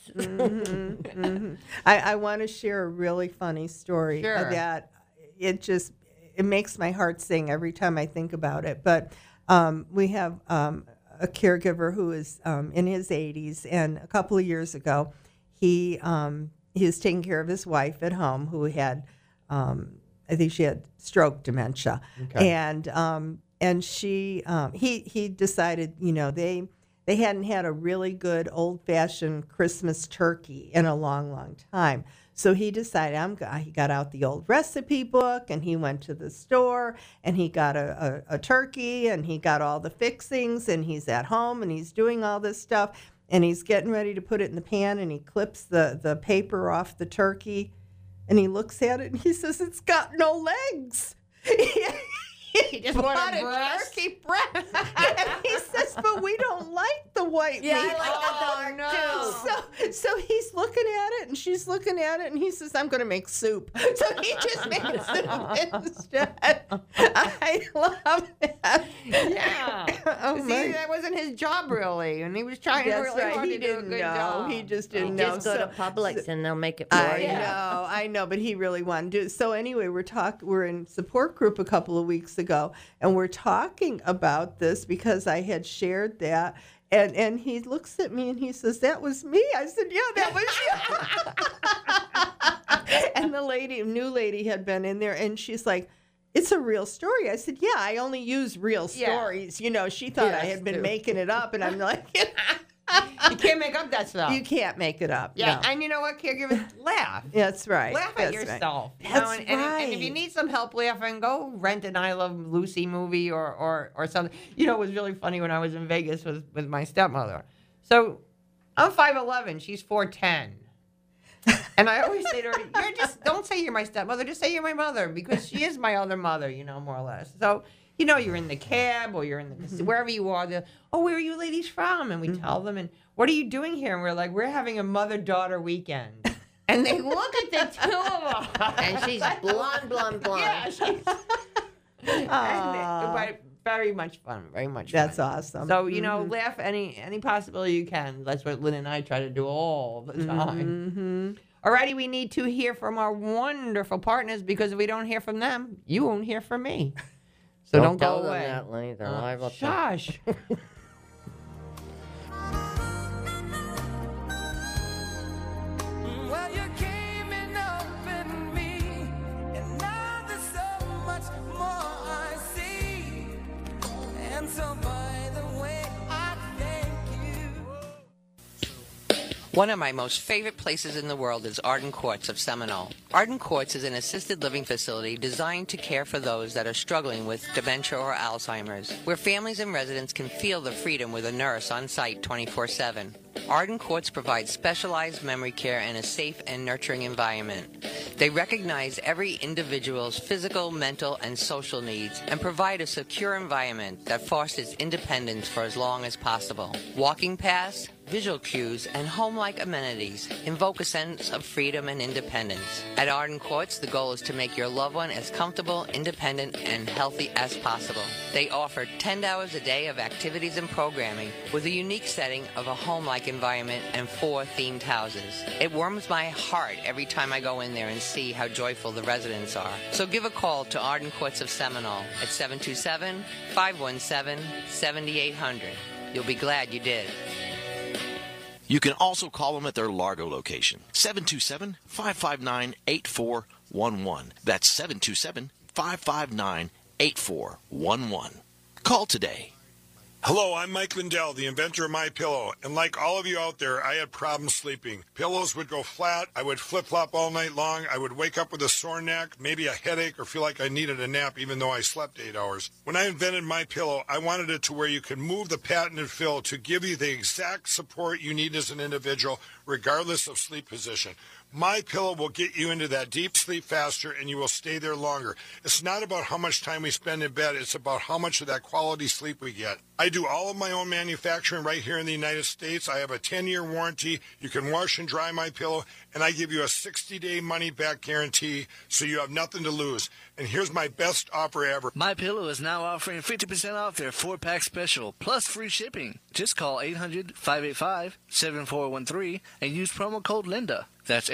I want to share a really funny story that it makes my heart sing every time I think about it. But we have a caregiver who is in his 80s, and a couple of years ago, he was taking care of his wife at home who had I think she had stroke dementia, and she he decided they hadn't had a really good old-fashioned Christmas turkey in a long time, So he decided, he got out the old recipe book, and he went to the store, and he got a turkey, and he got all the fixings, and he's at home, and he's doing all this stuff, and he's getting ready to put it in the pan, and he clips the paper off the turkey, and he looks at it, and he says, it's got no legs. He just wanted turkey breast. And he says, but we don't like the white meat. I like the dark too. So he's looking at it, and she's looking at it, and he says, I'm going to make soup. So he just made soup instead. I love that. Yeah. Oh, See, that wasn't his job, really. And he was trying That's really right. hard He to do a didn't good know. job. He just didn't You know. just go to Publix and they'll make it for you. I know, but he really wanted to do it. So anyway, we're in support group a couple of weeks ago, and we're talking about this because I had shared that. And he looks at me and he says, that was me. I said, yeah, that was you. And the new lady had been in there, and she's like, it's a real story. I said, yeah, I only use real stories. You know, she thought I had been making it up, and I'm like, you can't make up that stuff. You can't make it up. Yeah, no. and you know what? Caregivers, laugh. That's right. Laugh at yourself. Right. You know, That's and if you need some help laughing, go rent an I Love Lucy movie or something. You know, it was really funny when I was in Vegas with my stepmother. So I'm 5'11", she's 4'10". And I always say to her, don't say you're my stepmother, just say you're my mother, because she is my other mother, you know, more or less. So, you know, you're in the cab or you're in the wherever you are, where are you ladies from? And we tell them, and what are you doing here? And we're like, we're having a mother-daughter weekend. And they look at the two of us. And she's blonde. Yeah, she's... but very much fun, very much fun. That's awesome. So, you know, laugh any possibility you can. That's what Lynn and I try to do all the time. Alrighty, we need to hear from our wonderful partners, because if we don't hear from them, you won't hear from me. So don't tell go them away. that, Lenny. They're liable to. Shush. Well, you came in open me, and now there's so much more I see. And so, by the way, I thank you. One of my most favorite places in the world is Arden Courts of Seminole. Arden Courts is an assisted living facility designed to care for those that are struggling with dementia or Alzheimer's, where families and residents can feel the freedom with a nurse on site 24/7. Arden Courts provides specialized memory care and a safe and nurturing environment. They recognize every individual's physical, mental, and social needs and provide a secure environment that fosters independence for as long as possible. Walking paths, visual cues, and home-like amenities invoke a sense of freedom and independence. At Arden Courts, the goal is to make your loved one as comfortable, independent, and healthy as possible. They offer 10 hours a day of activities and programming with a unique setting of a home-like environment and 4 themed houses. It warms my heart every time I go in there and see how joyful the residents are. So give a call to Arden Courts of Seminole at 727-517-7800. You'll be glad you did. You can also call them at their Largo location, 727-559-8411. That's 727-559-8411. Call today. Hello, I'm Mike Lindell, the inventor of MyPillow, and like all of you out there, I had problems sleeping. Pillows would go flat, I would flip-flop all night long, I would wake up with a sore neck, maybe a headache, or feel like I needed a nap even though I slept 8 hours. When I invented MyPillow, I wanted it to where you could move the patented fill to give you the exact support you need as an individual, regardless of sleep position. MyPillow will get you into that deep sleep faster, and you will stay there longer. It's not about how much time we spend in bed. It's about how much of that quality sleep we get. I do all of my own manufacturing right here in the United States. I have a 10-year warranty. You can wash and dry MyPillow, and I give you a 60-day money-back guarantee, so you have nothing to lose. And here's my best offer ever. MyPillow is now offering 50% off their 4-pack special, plus free shipping. Just call 800-585-7413 and use promo code Linda. That's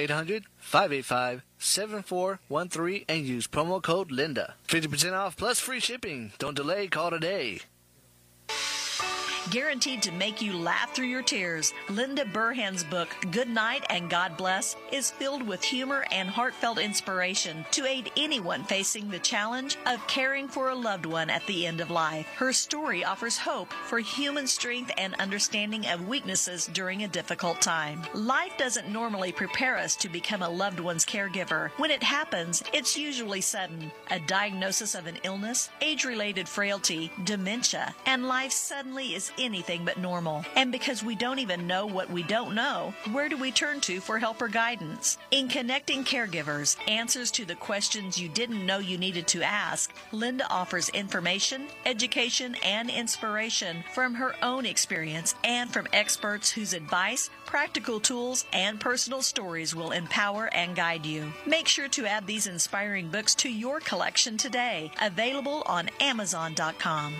800-585-7413 and use promo code Linda. 50% off plus free shipping. Don't delay, call today. Guaranteed to make you laugh through your tears, Linda Burhan's book, Good Night and God Bless, is filled with humor and heartfelt inspiration to aid anyone facing the challenge of caring for a loved one at the end of life. Her story offers hope for human strength and understanding of weaknesses during a difficult time. Life doesn't normally prepare us to become a loved one's caregiver. When it happens, it's usually sudden. A diagnosis of an illness, age-related frailty, dementia, and life suddenly is anything but normal. And because we don't even know what we don't know, where do we turn to for help or guidance? In Connecting Caregivers, Answers to the Questions You Didn't Know You Needed to Ask, Linda offers information, education, and inspiration from her own experience and from experts whose advice, practical tools, and personal stories will empower and guide you. Make sure to add these inspiring books to your collection today. Available on Amazon.com.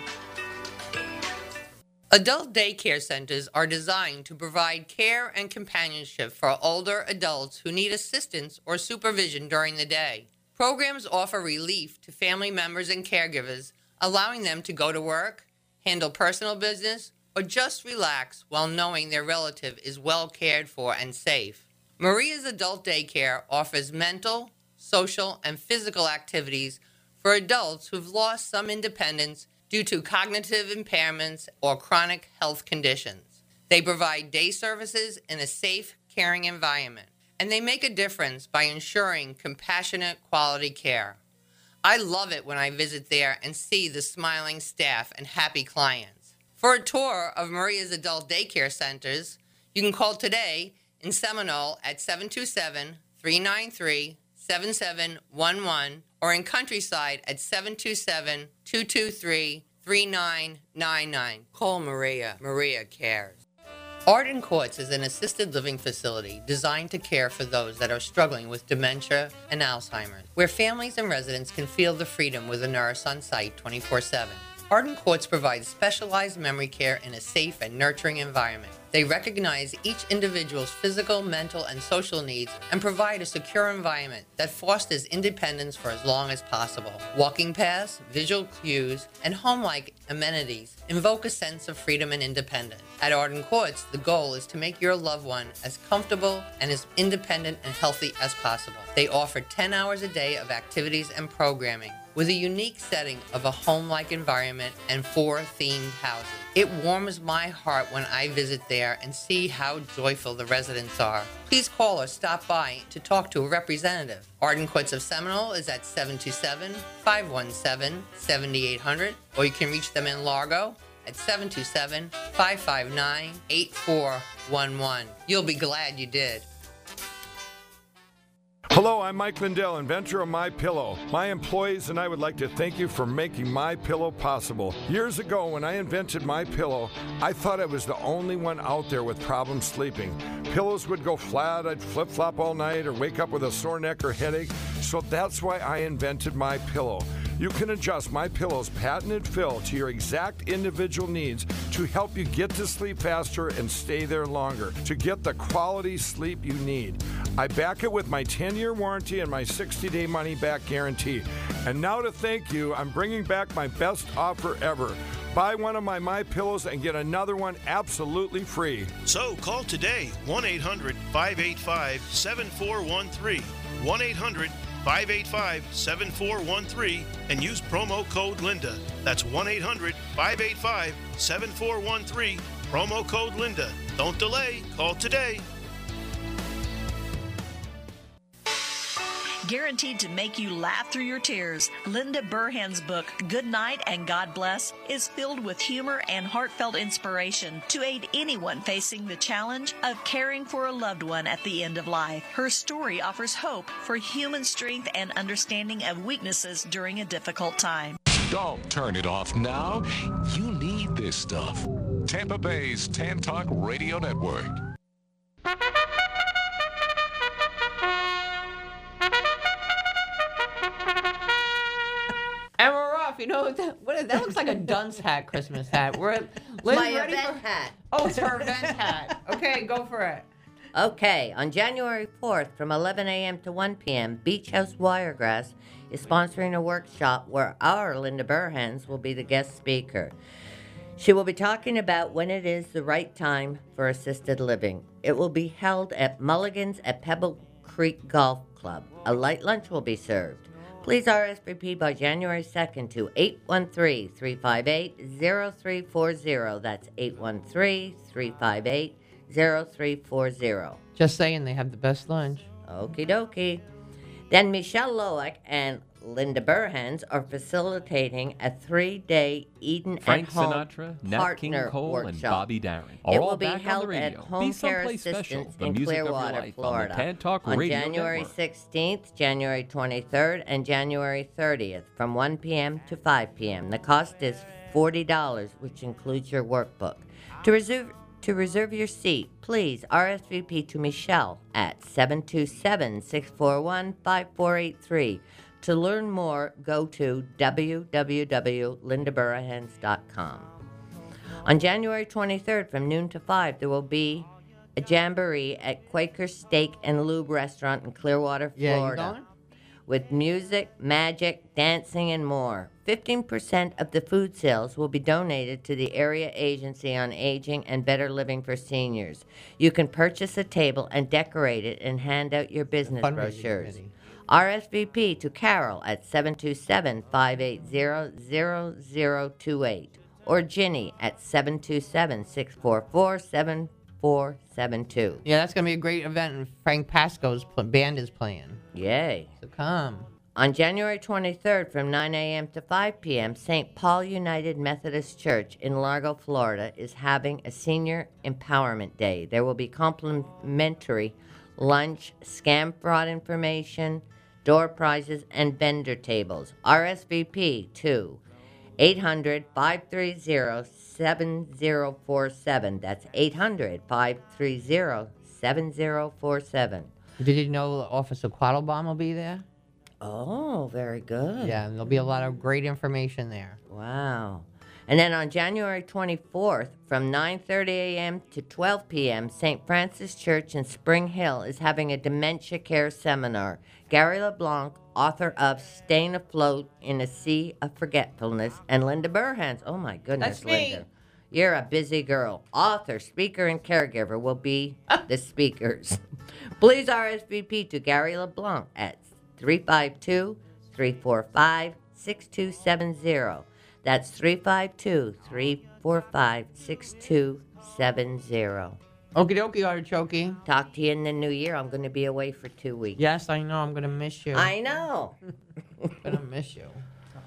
Adult daycare centers are designed to provide care and companionship for older adults who need assistance or supervision during the day. Programs offer relief to family members and caregivers, allowing them to go to work, handle personal business, or just relax while knowing their relative is well cared for and safe. Maria's Adult Daycare offers mental, social, and physical activities for adults who've lost some independence due to cognitive impairments or chronic health conditions. They provide day services in a safe, caring environment, and they make a difference by ensuring compassionate, quality care. I love it when I visit there and see the smiling staff and happy clients. For a tour of Maria's Adult Daycare Centers, you can call today in Seminole at 727-393-7711 or in Countryside at 727-223-3999. Call Maria. Maria cares. Arden Courts is an assisted living facility designed to care for those that are struggling with dementia and Alzheimer's, where families and residents can feel the freedom with a nurse on site 24/7. Arden Courts provides specialized memory care in a safe and nurturing environment. They recognize each individual's physical, mental, and social needs and provide a secure environment that fosters independence for as long as possible. Walking paths, visual cues, and home-like amenities invoke a sense of freedom and independence. At Arden Courts, the goal is to make your loved one as comfortable and as independent and healthy as possible. They offer 10 hours a day of activities and programming, with a unique setting of a home-like environment and 4 themed houses. It warms my heart when I visit there and see how joyful the residents are. Please call or stop by to talk to a representative. Arden Courts of Seminole is at 727-517-7800, or you can reach them in Largo at 727-559-8411. You'll be glad you did. Hello, I'm Mike Lindell, inventor of MyPillow. My employees and I would like to thank you for making MyPillow possible. Years ago, when I invented MyPillow, I thought I was the only one out there with problems sleeping. Pillows would go flat, I'd flip-flop all night, or wake up with a sore neck or headache. So that's why I invented MyPillow. You can adjust MyPillow's patented fill to your exact individual needs to help you get to sleep faster and stay there longer, to get the quality sleep you need. I back it with my 10-year warranty and my 60-day money-back guarantee. And now to thank you, I'm bringing back my best offer ever. Buy one of my MyPillows and get another one absolutely free. So call today, 1-800-585-7413. 1-800-585-7413 and use promo code Linda. That's 1-800-585-7413, promo code Linda. Don't delay, call today. Guaranteed to make you laugh through your tears, Linda Burhan's book, Good Night and God Bless, is filled with humor and heartfelt inspiration to aid anyone facing the challenge of caring for a loved one at the end of life. Her story offers hope for human strength and understanding of weaknesses during a difficult time. Don't turn it off now. You need this stuff. Tampa Bay's Tan Talk Radio Network. And we're off. You know, that looks like a dunce hat, Christmas hat. Lynn's My ready event hat. Oh, it's her event hat. Okay, go for it. Okay, on January 4th from 11 a.m. to 1 p.m., Beach House Wiregrass is sponsoring a workshop where our Linda Burhans will be the guest speaker. She will be talking about when it is the right time for assisted living. It will be held at Mulligan's at Pebble Creek Golf Club. A light lunch will be served. Please RSVP by January 2nd to 813-358-0340. That's 813-358-0340. Just saying, they have the best lunch. Okie dokie. Then Michelle Loic and Linda Burhans are facilitating a 3-day Eden Frank at Home Sinatra, Nat King partner Cole, workshop. and Bobby Darin It are will all be back on held the at radio. Home Be Care someplace special. Assistance The in music of your Clearwater, life on the Florida, Tan Talk on Radio January Network. 16th, January 23rd, and January 30th from 1 p.m. to 5 p.m. The cost is $40, which includes your workbook. To reserve your seat, please RSVP to Michelle at 727-641-5483. To learn more, go to www.lindaburahans.com. On January 23rd from noon to 5, there will be a jamboree at Quaker Steak and Lube Restaurant in Clearwater, Yeah, you Florida. going? With music, magic, dancing, and more. 15% of the food sales will be donated to the Area Agency on Aging and Better Living for Seniors. You can purchase a table and decorate it and hand out your business Fundraising brochures. committee. RSVP to Carol at 727-580-0028 or Ginny at 727-644-7472. Yeah, that's going to be a great event, and Frank Pasco's band is playing. Yay. So come. On January 23rd from 9 a.m. to 5 p.m., St. Paul United Methodist Church in Largo, Florida is having a Senior Empowerment Day. There will be complimentary lunch, scam fraud information, door prizes, and vendor tables. RSVP to 800-530-7047. That's 800-530-7047. Did you know Officer Quattlebaum will be there? Oh, very good. Yeah, and there'll be a lot of great information there. Wow. And then on January 24th, from 9:30 a.m. to 12 p.m., St. Francis Church in Spring Hill is having a dementia care seminar. Gary LeBlanc, author of Staying Afloat in a Sea of Forgetfulness, and Linda Burhans. Oh, my goodness, That's me. Linda. You're a busy girl. Author, speaker, and caregiver will be the speakers. Please RSVP to Gary LeBlanc at 352-345-6270. That's 352-345-6270. Okie dokie, Artichoke. Talk to you in the new year. I'm going to be away for 2 weeks. Yes, I know. I'm going to miss you. I know. I'm going to miss you.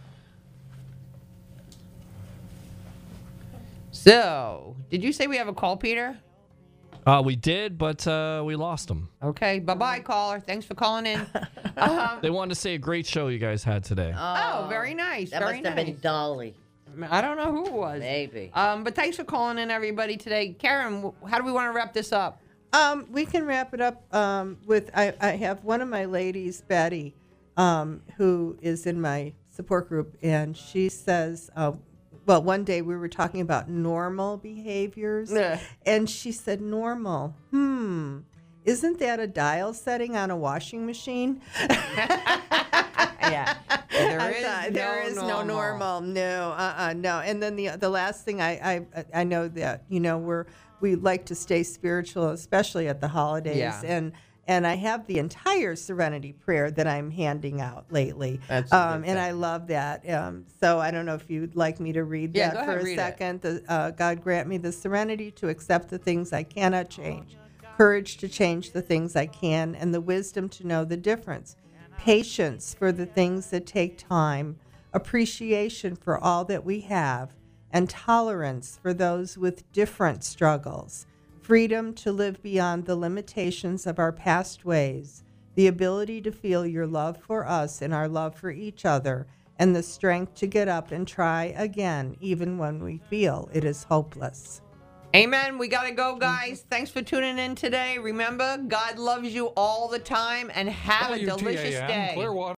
So, did you say we have a call, Peter? We did, but we lost them. Okay. Bye-bye, caller. Thanks for calling in. They wanted to say a great show you guys had today. Oh, very nice. That very must have nice. been Dolly. I don't know who it was. Maybe. But thanks for calling in, everybody, today. Karen, how do we want to wrap this up? We can wrap it up with I have one of my ladies, Betty, who is in my support group, and she says, well, one day we were talking about normal behaviors, and she said, normal, isn't that a dial setting on a washing machine? Yeah. There is no normal. No, no. And then the last thing I know that, we like to stay spiritual, especially at the holidays. Yeah. And I have the entire Serenity Prayer that I'm handing out lately. That's a good and I love that. So I don't know if you'd like me to read Yeah, that go for ahead, a read it. second. God grant me the serenity to accept the things I cannot change, courage to change the things I can, and the wisdom to know the difference. Patience for the things that take time, appreciation for all that we have, and tolerance for those with different struggles. Freedom to live beyond the limitations of our past ways, the ability to feel your love for us and our love for each other, and the strength to get up and try again, even when we feel it is hopeless. Amen. We got to go, guys. Thanks for tuning in today. Remember, God loves you all the time, and have a delicious WTAM day. Clearwater.